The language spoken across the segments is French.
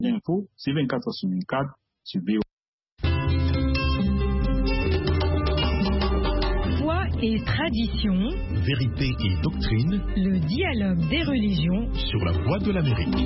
L'info, c'est 24/24 sur BO. Foi et tradition, vérité et doctrine, le dialogue des religions sur la voie de l'Amérique.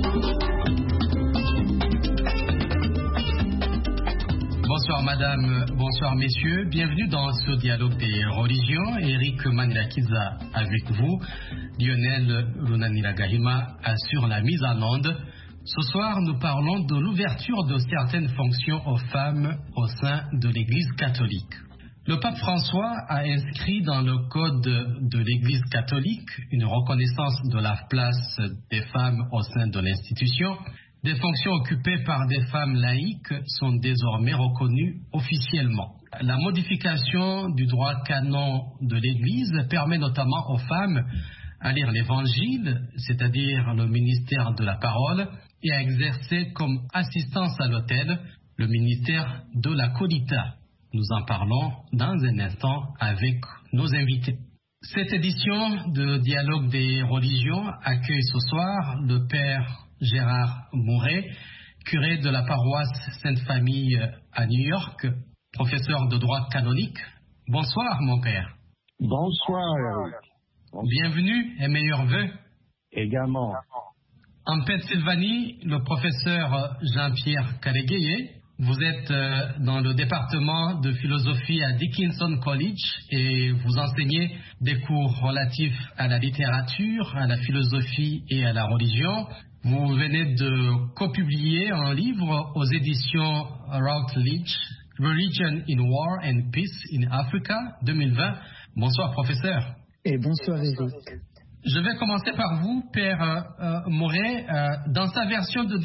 Bonsoir madame, bonsoir messieurs, bienvenue dans ce dialogue des religions. Eric Manilakiza avec vous, Lionel Runaniragahima assure la mise en onde. Ce soir, nous parlons de l'ouverture de certaines fonctions aux femmes au sein de l'Église catholique. Le pape François a inscrit dans le code de l'Église catholique une reconnaissance de la place des femmes au sein de l'institution. Des fonctions occupées par des femmes laïques sont désormais reconnues officiellement. La modification du droit canon de l'Église permet notamment aux femmes à lire l'Évangile, c'est-à-dire le ministère de la parole, et à exercer comme assistance à l'autel le ministère de la colita. Nous en parlons dans un instant avec nos invités. Cette édition de Dialogue des religions accueille ce soir le père Gérard Mouret, curé de la paroisse Sainte-Famille à New York, professeur de droit canonique. Bonsoir mon père. Bonsoir Eric. Bienvenue et meilleurs vœux. Également. En Pennsylvanie, le professeur Jean-Pierre Calégué, vous êtes dans le département de philosophie à Dickinson College et vous enseignez des cours relatifs à la littérature, à la philosophie et à la religion. Vous venez de copublier un livre aux éditions Routledge, Religion in War and Peace in Africa 2020. Bonsoir professeur. Et bonsoir Eric. Je vais commencer par vous, Père Mouret. Dans sa version de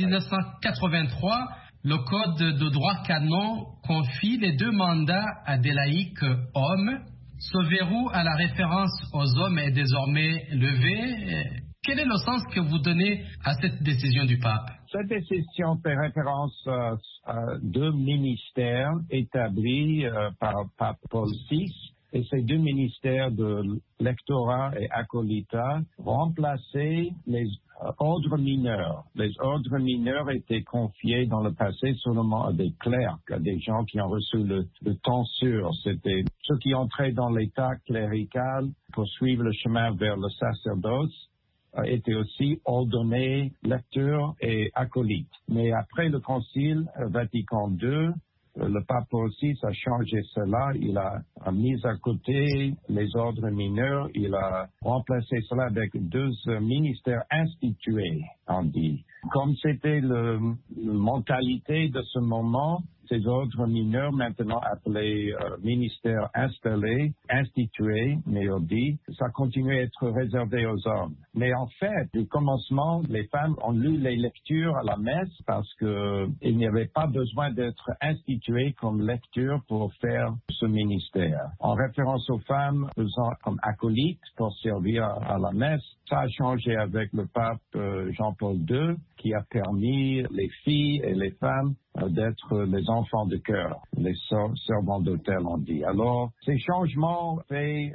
1983, le Code de droit canon confie les deux mandats à des laïcs hommes. Ce verrou à la référence aux hommes est désormais levé. Quel est le sens que vous donnez à cette décision du pape? Cette décision fait référence à deux ministères établis par pape Paul VI. Et ces deux ministères de lectorat et acolytat remplaçaient les ordres mineurs. Les ordres mineurs étaient confiés dans le passé seulement à des clercs, à des gens qui ont reçu le tonsure. C'était ceux qui entraient dans l'état clérical pour suivre le chemin vers le sacerdoce étaient aussi ordonnés lecteurs et acolytes. Mais après le Concile Vatican II, le pape aussi a changé cela. Il a mis à côté les ordres mineurs. Il a remplacé cela avec deux ministères institués, on dit. Comme c'était la mentalité de ce moment, ces ordres mineurs, maintenant appelés ministères installés, institués, mais on dit, ça continue à être réservé aux hommes. Mais en fait, du commencement, les femmes ont lu les lectures à la messe parce qu'il n'y avait pas besoin d'être instituées comme lecture pour faire ce ministère. En référence aux femmes faisant comme acolytes pour servir à la messe, ça a changé avec le pape Jean-Paul II qui a permis les filles et les femmes d'être les enfants de cœur, les servants d'autel, on dit. Alors, ces changements faits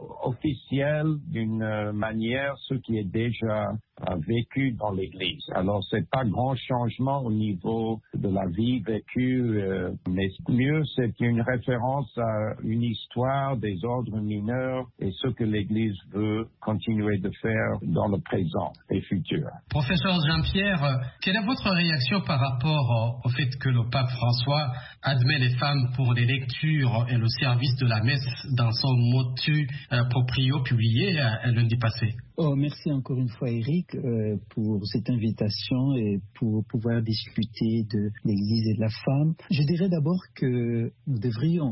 officiels d'une manière, ce qui est déjà vécu dans l'Église. Alors, c'est pas grand changement au niveau de la vie vécue, mais mieux, c'est une référence à une histoire des ordres mineurs et ce que l'Église veut continuer de faire dans le présent et futur. Professeur Jean-Pierre, quelle est votre réaction par rapport au fait que le pape François admet les femmes pour les lectures et le service de la messe dans son motu proprio publié lundi passé? Merci encore une fois Eric pour cette invitation et pour pouvoir discuter de l'Église et de la femme. Je dirais d'abord que nous devrions,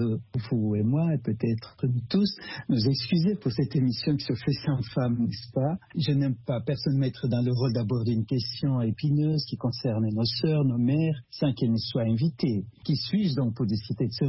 vous et moi et peut-être nous tous, nous excuser pour cette émission qui se fait sans femme, n'est-ce pas? Je n'aime pas personnellement être dans le rôle d'aborder une question épineuse qui concerne nos sœurs, nos mères, sans qu'elles ne soient invitées. Qui suis-je donc pour décider de ce rôle?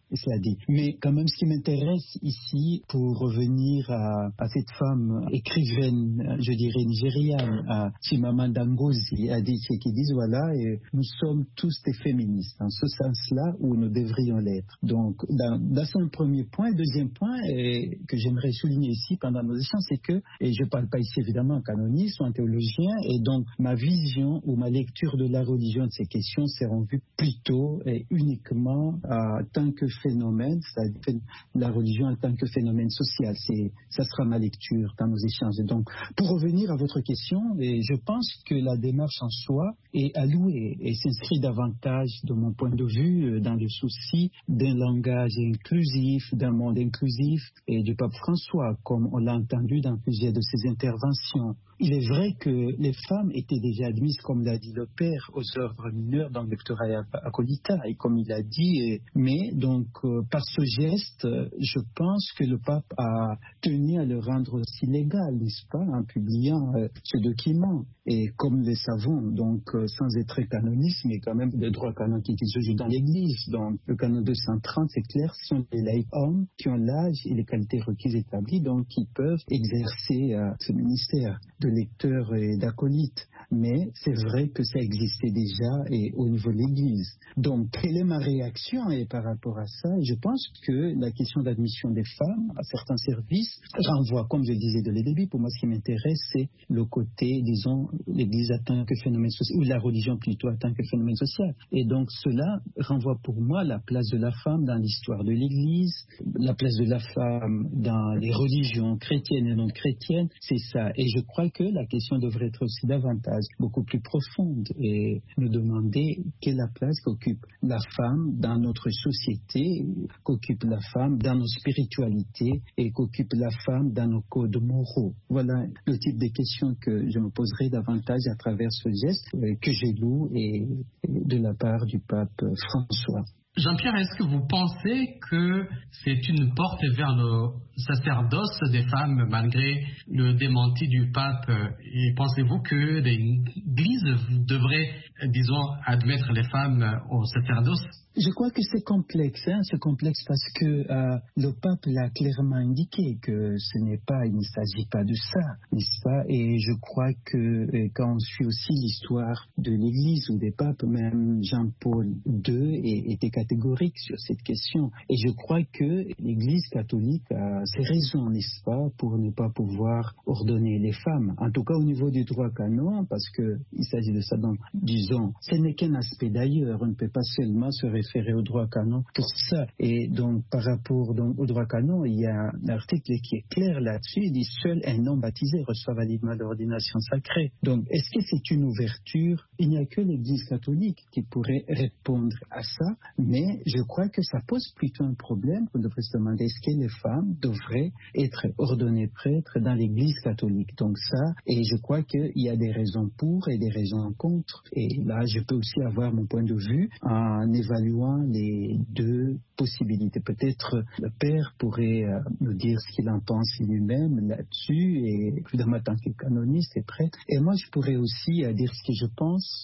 cela dit. Mais quand même, ce qui m'intéresse ici, pour revenir à cette femme écrivaine, je dirais nigériane, Chimamanda Ngozi Adichie, qui disent voilà, et nous sommes tous des féministes, en ce sens-là où nous devrions l'être. Donc, dans un premier point. Deuxième point que j'aimerais souligner ici pendant nos échanges, c'est que, et je ne parle pas ici évidemment en canoniste ou en théologien, et donc ma vision ou ma lecture de la religion de ces questions s'est revue plutôt et uniquement en tant que phénomène, c'est-à-dire la religion en tant que phénomène social. Ça sera ma lecture dans nos échanges. Et donc, pour revenir à votre question, et je pense que la démarche en soi est à louer et s'inscrit davantage, de mon point de vue, dans le souci d'un langage inclusif, d'un monde inclusif et du pape François, comme on l'a entendu dans plusieurs de ses interventions. Il est vrai que les femmes étaient déjà admises, comme l'a dit le père, aux œuvres mineures dans le lectorat Acolita, et comme il a dit, mais donc par ce geste, je pense que le pape a tenu à le rendre aussi légal, n'est-ce pas, en publiant ce document. Et comme nous le savons, donc sans être canoniste, mais quand même de droit canonique qui se joue dans l'Église. Donc le canon 230, c'est clair, ce sont les laïcs hommes qui ont l'âge et les qualités requises établies, donc qui peuvent exercer ce ministère de lecteur et d'acolyte. Mais c'est vrai que ça existait déjà et au niveau de l'Église. Donc, quelle est ma réaction et par rapport à ça? Je pense que la question d'admission des femmes à certains services renvoie, comme je le disais dès le début, pour moi ce qui m'intéresse, c'est le côté, disons, l'Église en tant que phénomène social, ou la religion plutôt en tant que phénomène social. Et donc, cela renvoie pour moi la place de la femme dans l'histoire de l'Église, la place de la femme dans les religions chrétiennes et non chrétiennes, c'est ça. Et je crois que la question devrait être aussi davantage, beaucoup plus profonde, et nous demander quelle est la place qu'occupe la femme dans notre société, qu'occupe la femme dans nos spiritualités et qu'occupe la femme dans nos codes moraux. Voilà le type de questions que je me poserai davantage à travers ce geste que j'ai lu et de la part du pape François. Jean-Pierre, est-ce que vous pensez que c'est une porte vers le sacerdoce des femmes malgré le démenti du pape? Et pensez-vous que l'Église devrait, disons, admettre les femmes au sacerdoce? Je crois que c'est complexe, c'est complexe parce que le pape l'a clairement indiqué que il ne s'agit pas de ça, n'est-ce pas? Et je crois que quand on suit aussi l'histoire de l'Église ou des papes, même Jean-Paul II était catégorique sur cette question. Et je crois que l'Église catholique a ses raisons, n'est-ce pas, pour ne pas pouvoir ordonner les femmes, en tout cas au niveau du droit canon, parce qu'il s'agit de ça. Donc, disons, ce n'est qu'un aspect d'ailleurs, on ne peut pas seulement se référer au droit canon pour ça. Et donc, par rapport au droit canon, il y a un article qui est clair là-dessus. Il dit seul un homme baptisé reçoit validement l'ordination sacrée. Donc, est-ce que c'est une ouverture? Il n'y a que l'Église catholique qui pourrait répondre à ça, mais je crois que ça pose plutôt un problème. On devrait se demander est-ce que les femmes devraient être ordonnées prêtres dans l'Église catholique. Donc ça, et je crois qu'il y a des raisons pour et des raisons contre. Et là, je peux aussi avoir mon point de vue en évaluant les deux possibilités. Peut-être le père pourrait nous dire ce qu'il en pense lui-même là-dessus, et évidemment en tant que canoniste et prêtre. Et moi, je pourrais aussi dire ce que je pense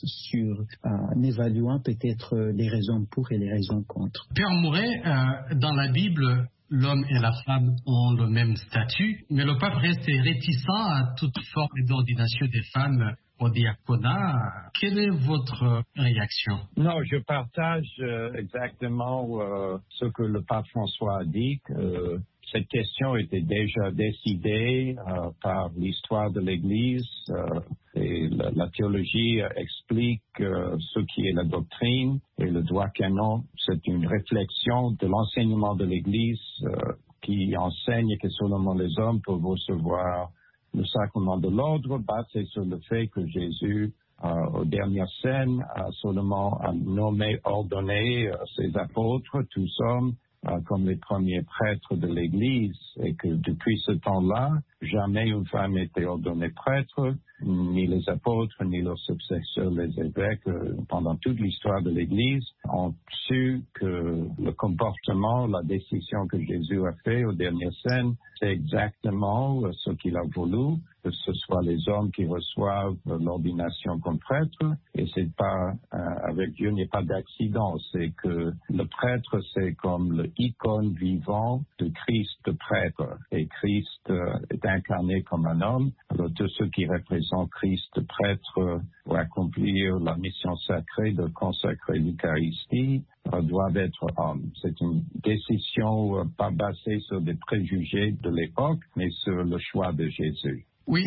en évaluant peut-être les raisons pour et les raisons contre. Père Mouret, dans la Bible, l'homme et la femme ont le même statut, mais le pape reste réticent à toute forme d'ordination des femmes au diaconat. Quelle est votre réaction? Non, je partage exactement ce que le pape François a dit, que cette question était déjà décidée par l'histoire de l'Église et la théologie explique ce qui est la doctrine et le droit canon. C'est une réflexion de l'enseignement de l'Église qui enseigne que seulement les hommes peuvent recevoir le sacrement de l'ordre, basé sur le fait que Jésus, aux dernières scènes, a seulement nommé, ordonné ses apôtres, tous hommes, comme les premiers prêtres de l'Église, et que depuis ce temps-là, jamais une femme n'était ordonnée prêtre, ni les apôtres, ni leurs successeurs, les évêques, pendant toute l'histoire de l'Église, ont su que le comportement, la décision que Jésus a fait aux dernières scènes, c'est exactement ce qu'il a voulu, que ce soit les hommes qui reçoivent l'ordination comme prêtre, et c'est pas avec Dieu, il n'y a pas d'accident. C'est que le prêtre, c'est comme l'icône vivant de Christ prêtre. Et Christ est incarné comme un homme. Alors tous ceux qui représentent Christ prêtre pour accomplir la mission sacrée de consacrer l'Eucharistie doivent être hommes. C'est une décision pas basée sur des préjugés de l'époque, mais sur le choix de Jésus. Oui,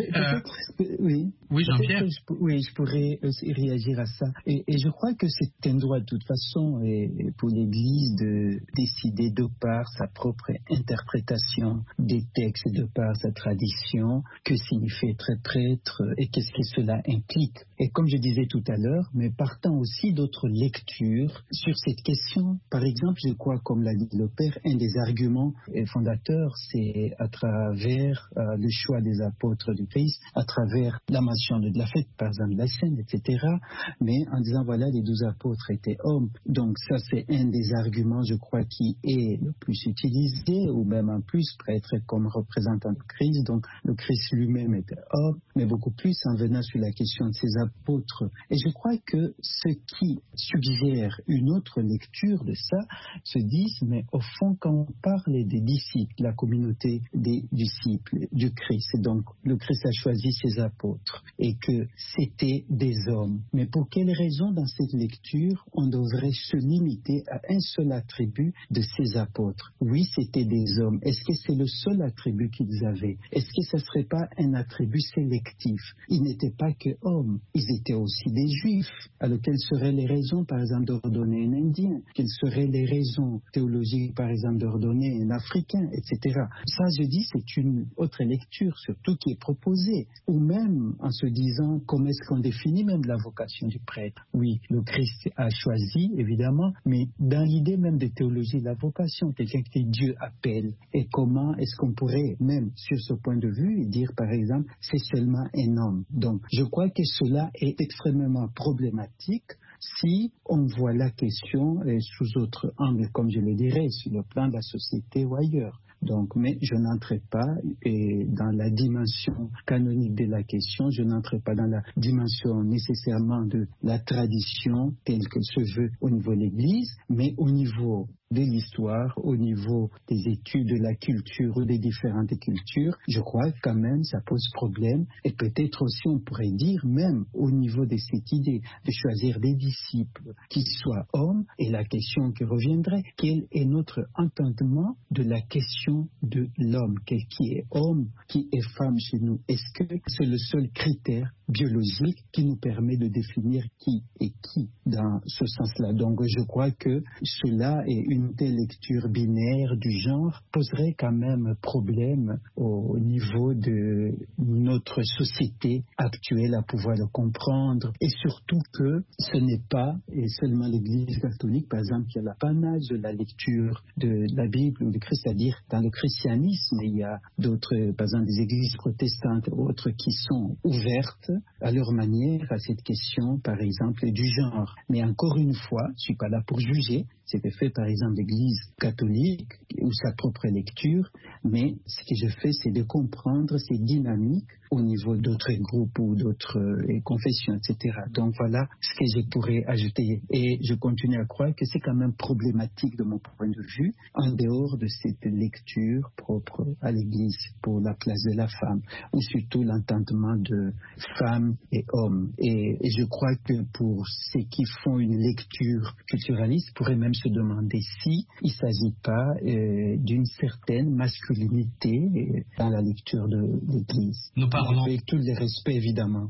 Jean-Pierre. Je pourrais aussi réagir à ça. Et je crois que c'est un droit de toute façon pour l'Église de décider de par sa propre interprétation des textes, de par sa tradition, que signifie être prêtre et qu'est-ce que cela implique. Et comme je disais tout à l'heure, mais partant aussi d'autres lectures sur cette question. Par exemple, je crois, comme l'a dit le Père, un des arguments fondateurs, c'est à travers le choix des apôtres du Christ, à travers la mention de la fête, par exemple, de la scène, etc. Mais en disant, voilà, les 12 apôtres étaient hommes. Donc ça, c'est un des arguments, je crois, qui est le plus utilisé, ou même en plus, prêtre comme représentant du Christ. Donc le Christ lui-même était homme, mais beaucoup plus en venant sur la question de ses apôtres. Et je crois que ceux qui suggèrent une autre lecture de ça se disent, mais au fond, quand on parle des disciples, la communauté des disciples du Christ, et donc le Christ a choisi ses apôtres et que c'était des hommes. Mais pour quelle raison dans cette lecture on devrait se limiter à un seul attribut de ces apôtres? Oui, c'était des hommes. Est-ce que c'est le seul attribut qu'ils avaient? Est-ce que ce ne serait pas un attribut sélectif? Ils n'étaient pas que hommes, ils étaient aussi des juifs. Alors quelles seraient les raisons, par exemple, d'ordonner un Indien? Quelles seraient les raisons théologiques, par exemple, d'ordonner un Africain, etc. Ça, je dis, c'est une autre lecture, surtout qui est proposée. Ou même en se disant, comment est-ce qu'on définit même la vocation du prêtre? Oui, le Christ a choisi, évidemment, mais dans l'idée même de théologie de la vocation, quelqu'un que Dieu appelle. Et comment est-ce qu'on pourrait, même sur ce point de vue, dire, par exemple, c'est seulement un homme? Donc, je crois que cela est extrêmement problématique si on voit la question sous autre angle, comme je le dirais, sur le plan de la société ou ailleurs. Donc, mais je n'entrerai pas dans la dimension canonique de la question, je n'entrerai pas dans la dimension nécessairement de la tradition telle que se veut au niveau de l'Église, mais au niveau de l'histoire, au niveau des études de la culture ou des différentes cultures, je crois que quand même ça pose problème. Et peut-être aussi on pourrait dire même au niveau de cette idée de choisir des disciples qui soient hommes, et la question qui reviendrait, quel est notre entendement de la question de l'homme, qui est homme, qui est femme chez nous? Est-ce que c'est le seul critère biologique qui nous permet de définir qui est qui dans ce sens-là? Donc je crois que cela est une telle lecture binaire du genre poserait quand même problème au niveau de notre société actuelle à pouvoir le comprendre, et surtout que ce n'est pas et seulement l'Église catholique, par exemple, qui a l'apanage de la lecture de la Bible ou du Christ, c'est-à-dire dans le christianisme, il y a d'autres, par exemple des églises protestantes ou autres qui sont ouvertes à leur manière à cette question, par exemple, du genre. Mais encore une fois, je ne suis pas là pour juger, c'était fait par exemple l'Église catholique ou sa propre lecture, mais ce que je fais, c'est de comprendre ces dynamiques au niveau d'autres groupes ou d'autres confessions, etc. Donc voilà ce que je pourrais ajouter. Et je continue à croire que c'est quand même problématique de mon point de vue, en dehors de cette lecture propre à l'Église pour la place de la femme, ou surtout l'entendement de femmes et hommes. Et je crois que pour ceux qui font une lecture culturaliste, pourraient même se demander si il ne s'agit pas d'une certaine masculinité dans la lecture de l'Église. Nous parlons... Avec tous les respects, évidemment.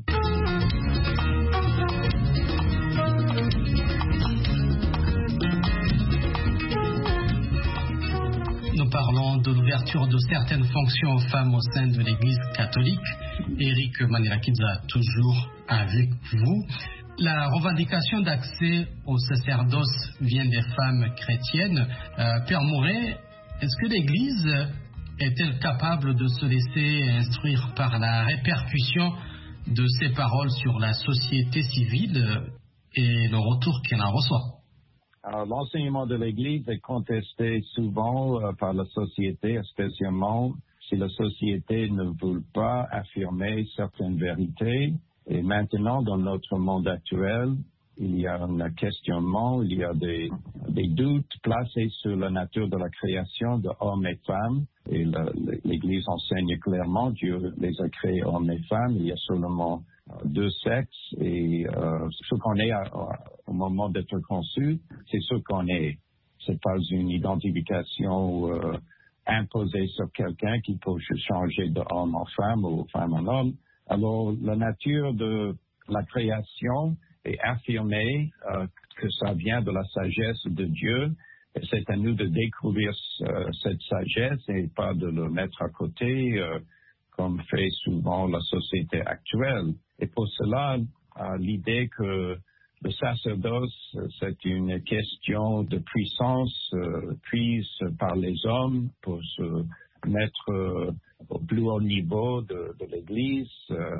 Nous parlons de l'ouverture de certaines fonctions aux femmes au sein de l'Église catholique. Éric Manirakidza, toujours avec vous. La revendication d'accès au sacerdoce vient des femmes chrétiennes. Père Mouret, est-ce que l'Église est-elle capable de se laisser instruire par la répercussion de ces paroles sur la société civile et le retour qu'elle en reçoit? Alors, l'enseignement de l'Église est contesté souvent par la société, spécialement si la société ne veut pas affirmer certaines vérités. Et maintenant, dans notre monde actuel, il y a un questionnement, il y a des doutes placés sur la nature de la création de hommes et femmes. Et l'Église enseigne clairement, Dieu les a créés hommes et femmes. Il y a seulement deux sexes et ce qu'on est au moment d'être conçu, c'est ce qu'on est. C'est pas une identification imposée sur quelqu'un qui peut changer de homme en femme ou femme en homme. Alors, la nature de la création est affirmée que ça vient de la sagesse de Dieu. Et c'est à nous de découvrir cette sagesse et pas de le mettre à côté comme fait souvent la société actuelle. Et pour cela, l'idée que le sacerdoce, c'est une question de puissance prise par les hommes pour se mettre au plus haut niveau de l'Église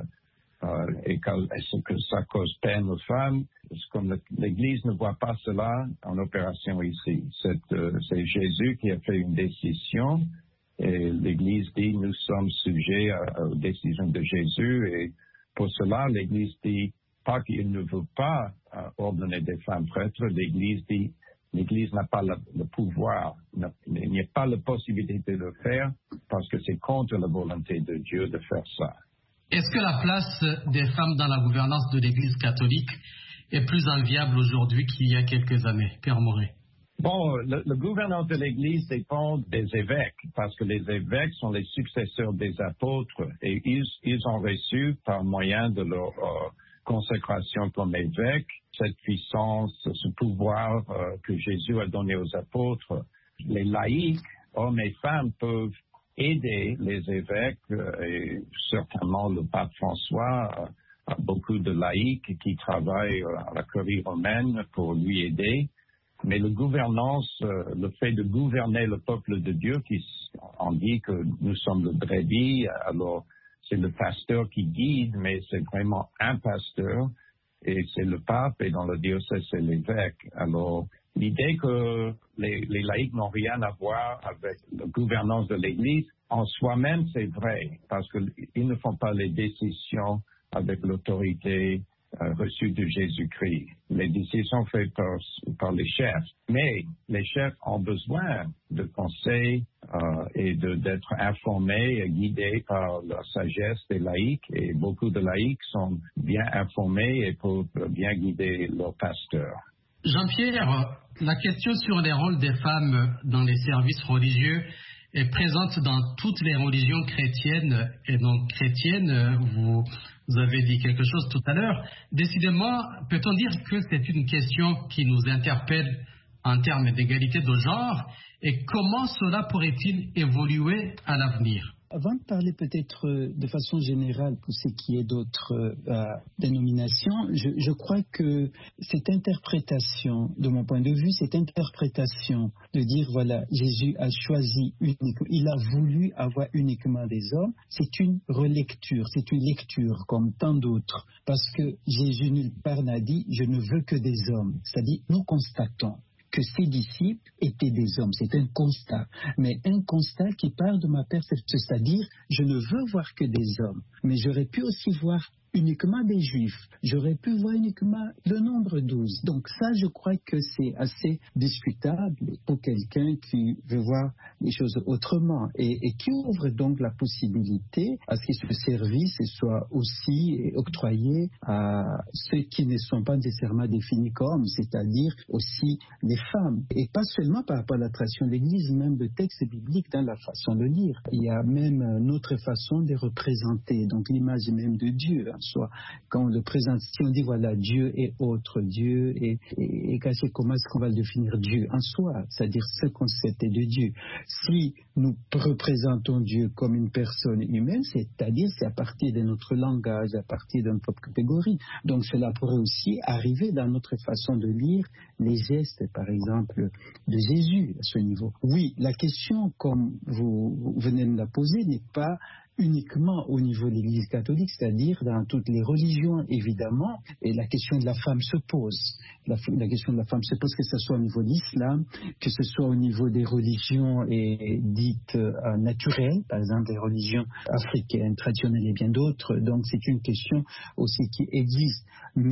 et que ça cause peine aux femmes. Comme l'Église ne voit pas cela en opération ici. C'est Jésus qui a fait une décision et l'Église dit nous sommes sujets aux décisions de Jésus et pour cela l'Église dit pas qu'il ne veut pas ordonner des femmes prêtres, l'Église dit l'Église n'a pas le pouvoir, il n'y a pas la possibilité de le faire parce que c'est contre la volonté de Dieu de faire ça. Est-ce que la place des femmes dans la gouvernance de l'Église catholique est plus enviable aujourd'hui qu'il y a quelques années, Père Mauret? Bon, le gouvernance de l'Église dépend des évêques, parce que les évêques sont les successeurs des apôtres et ils ont reçu par moyen de leur consécration comme évêques cette puissance, ce pouvoir que Jésus a donné aux apôtres. Les laïcs, hommes et femmes, peuvent aider les évêques et certainement le pape François a beaucoup de laïcs qui travaillent à la curie romaine pour lui aider. Mais la gouvernance, le fait de gouverner le peuple de Dieu, on dit que nous sommes le brebis, alors c'est le pasteur qui guide, mais c'est vraiment un pasteur et c'est le pape et dans le diocèse c'est l'évêque. Alors l'idée que les laïcs n'ont rien à voir avec la gouvernance de l'Église, en soi-même c'est vrai, parce qu'ils ne font pas les décisions avec l'autorité reçue de Jésus-Christ. Les décisions sont faites par les chefs. Mais les chefs ont besoin de conseils et d'être informés et guidés par la sagesse des laïcs. Et beaucoup de laïcs sont bien informés et peuvent bien guider leurs pasteurs. Jean-Pierre, la question sur les rôles des femmes dans les services religieux est présente dans toutes les religions chrétiennes et non chrétiennes. Vous avez dit quelque chose tout à l'heure. Décidément, peut-on dire que c'est une question qui nous interpelle en termes d'égalité de genre et comment cela pourrait-il évoluer à l'avenir? Avant de parler peut-être de façon générale pour ce qui est d'autres dénominations, je crois que cette interprétation, de mon point de vue, cette interprétation de dire voilà, Jésus a choisi uniquement, il a voulu avoir uniquement des hommes, c'est une relecture, c'est une lecture comme tant d'autres, parce que Jésus nulle part n'a dit je ne veux que des hommes, c'est-à-dire nous constatons que ses disciples étaient des hommes. C'est un constat, mais un constat qui part de ma perception, c'est-à-dire je ne veux voir que des hommes, mais j'aurais pu aussi voir uniquement des juifs, j'aurais pu voir uniquement le nombre 12. Donc ça, je crois que c'est assez discutable pour quelqu'un qui veut voir les choses autrement et qui ouvre donc la possibilité à ce que ce service soit aussi octroyé à ceux qui ne sont pas nécessairement définis comme, c'est-à-dire aussi les femmes. Et pas seulement par rapport à la tradition de l'Église, même le texte biblique dans la façon de lire. Il y a même une autre façon de représenter, donc l'image même de Dieu. Soit quand on le présente, si on dit voilà Dieu est autre Dieu et comment est-ce qu'on va le définir Dieu en soi, c'est-à-dire ce concept de Dieu. Si nous représentons Dieu comme une personne humaine, c'est-à-dire c'est à partir de notre langage, à partir d'une propre catégorie. Donc cela pourrait aussi arriver dans notre façon de lire les gestes, par exemple, de Jésus à ce niveau. Oui, la question, comme vous venez de me la poser, n'est pas uniquement au niveau de l'Église catholique, c'est-à-dire dans toutes les religions, évidemment, et la question de la femme se pose. La question de la femme se pose, que ce soit au niveau de l'islam, que ce soit au niveau des religions dites naturelles, par exemple les religions africaines, traditionnelles et bien d'autres. Donc c'est une question aussi qui existe. Mais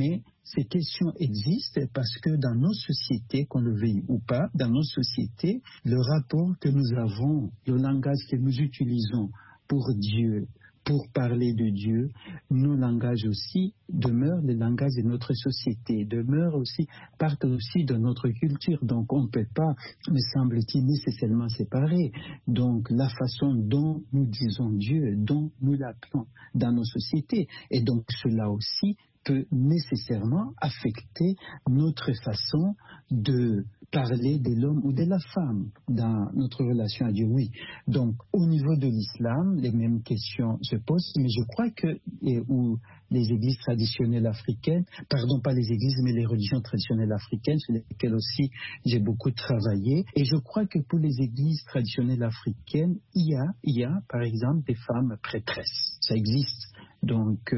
ces questions existent parce que dans nos sociétés, qu'on le veuille ou pas, dans nos sociétés, le rapport que nous avons, le langage que nous utilisons pour Dieu, pour parler de Dieu, nos langages aussi demeurent les langages de notre société, demeurent aussi, partent aussi de notre culture. Donc on ne peut pas, me semble-t-il, nécessairement séparer. Donc la façon dont nous disons Dieu, dont nous l'appelons dans nos sociétés. Et donc cela aussi peut nécessairement affecter notre façon de parler de l'homme ou de la femme dans notre relation à Dieu. Oui. Donc, au niveau de l'islam, les mêmes questions se posent, mais je crois que où les églises traditionnelles africaines, pardon, pas les églises, mais les religions traditionnelles africaines, sur lesquelles aussi j'ai beaucoup travaillé, et je crois que pour les églises traditionnelles africaines, il y a, par exemple, des femmes prêtresses. Ça existe. Donc,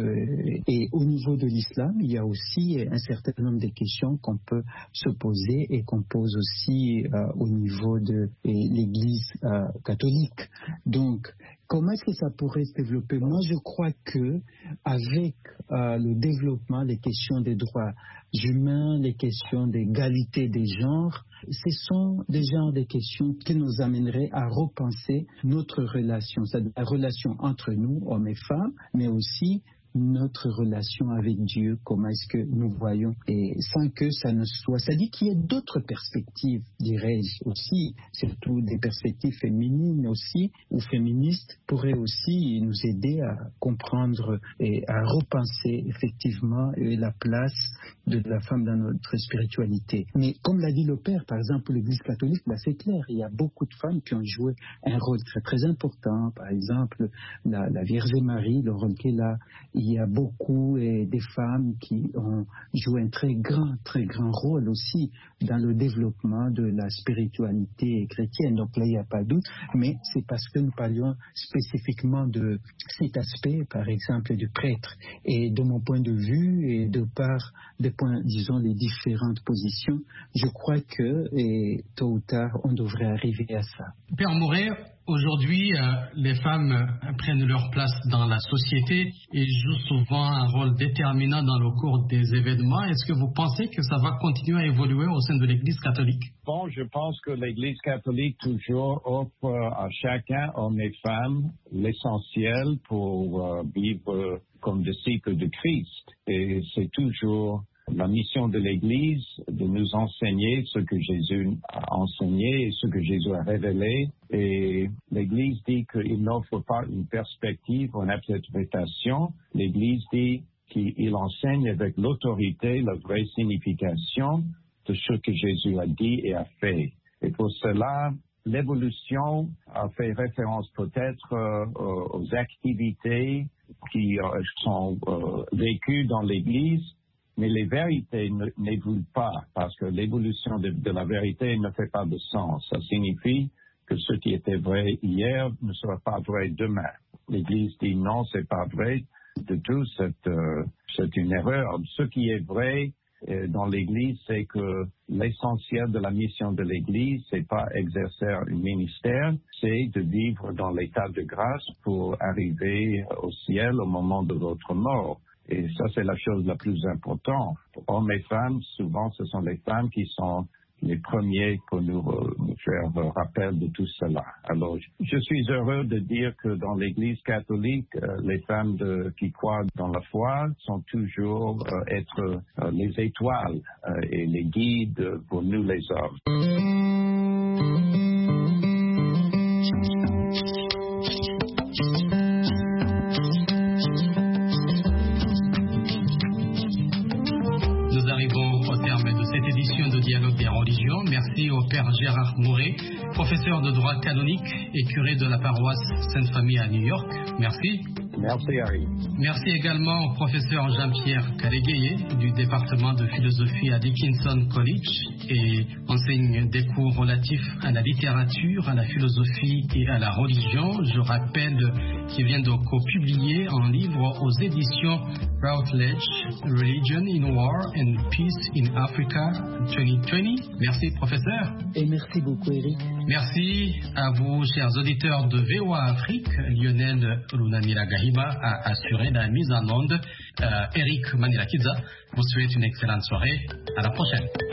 et au niveau de l'islam, il y a aussi un certain nombre de questions qu'on peut se poser et qu'on pose aussi au niveau de l'Église catholique. Donc, comment est-ce que ça pourrait se développer? Moi, je crois que avec le développement, les questions des droits humains, les questions d'égalité des genres, ce sont des genres de questions qui nous amèneraient à repenser notre relation, c'est-à-dire la relation entre nous, hommes et femmes, mais aussi notre relation avec Dieu, comment est-ce que nous voyons, et sans que ça ne soit, ça dit qu'il y a d'autres perspectives, dirais-je aussi, surtout des perspectives féminines aussi, ou féministes, pourraient aussi nous aider à comprendre et à repenser effectivement la place de la femme dans notre spiritualité. Mais comme l'a dit le Père, par exemple, pour l'Église catholique, là c'est clair, il y a beaucoup de femmes qui ont joué un rôle très très important, par exemple la Vierge Marie, le rôle qu'elle a. Il y a beaucoup des femmes qui ont joué un très grand rôle aussi dans le développement de la spiritualité chrétienne. Donc là, il n'y a pas de doute, mais c'est parce que nous parlions spécifiquement de cet aspect, par exemple, du prêtre. Et de mon point de vue, et de par des points, disons, les différentes positions, je crois que tôt ou tard, on devrait arriver à ça. Père Mouret, aujourd'hui, les femmes prennent leur place dans la société et jouent souvent un rôle déterminant dans le cours des événements. Est-ce que vous pensez que ça va continuer à évoluer au sein de l'Église catholique? Bon, je pense que l'Église catholique toujours offre à chacun, hommes et femmes, l'essentiel pour vivre comme disciples de Christ. Et c'est toujours la mission de l'Église de nous enseigner ce que Jésus a enseigné et ce que Jésus a révélé. Et l'Église dit qu'il n'offre pas une perspective ou une interprétation. L'Église dit qu'il enseigne avec l'autorité la vraie signification de ce que Jésus a dit et a fait. Et pour cela, l'évolution a fait référence peut-être aux activités qui sont vécues dans l'Église, mais les vérités n'évoluent pas, parce que l'évolution de la vérité ne fait pas de sens. Ça signifie que ce qui était vrai hier ne sera pas vrai demain. L'Église dit non, c'est pas vrai de tout, c'est une erreur. Ce qui est vrai dans l'Église, c'est que l'essentiel de la mission de l'Église, c'est pas exercer un ministère, c'est de vivre dans l'état de grâce pour arriver au ciel au moment de votre mort. Et ça, c'est la chose la plus importante. Hommes et femmes, souvent, ce sont les femmes qui sont les premiers pour nous faire rappel de tout cela. Alors, je suis heureux de dire que dans l'Église catholique, les femmes qui croient dans la foi sont toujours être les étoiles et les guides pour nous les hommes. Merci au Père Gérard Mouret, professeur de droit canonique et curé de la paroisse Sainte-Famille à New York. Merci. Merci, Harry. Merci également au professeur Jean-Pierre Kaléguéé du département de philosophie à Dickinson College et enseigne des cours relatifs à la littérature, à la philosophie et à la religion. Je rappelle qu'il vient de co-publier un livre aux éditions Routledge, Religion in War and Peace in Africa 2020. Merci, professeur. Et merci beaucoup, Eric. Merci à vous, chers auditeurs de VOA Afrique. Lionel Runanira Gahima a assuré la mise en onde. Eric Manilakiza vous souhaite une excellente soirée. À la prochaine.